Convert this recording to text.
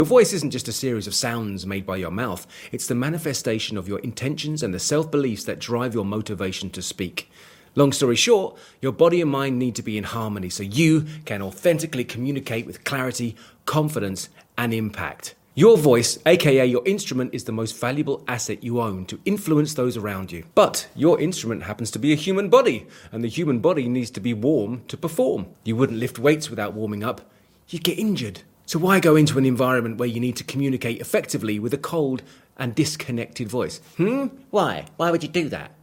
Your voice isn't just a series of sounds made by your mouth, it's the manifestation of your intentions and the self-beliefs that drive your motivation to speak. Long story short, your body and mind need to be in harmony so you can authentically communicate with clarity, confidence, and impact. Your voice, aka your instrument, is the most valuable asset you own to influence those around you. But your instrument happens to be a human body, and the human body needs to be warm to perform. You wouldn't lift weights without warming up. You'd get injured. So why go into an environment where you need to communicate effectively with a cold and disconnected voice? Why? Why would you do that?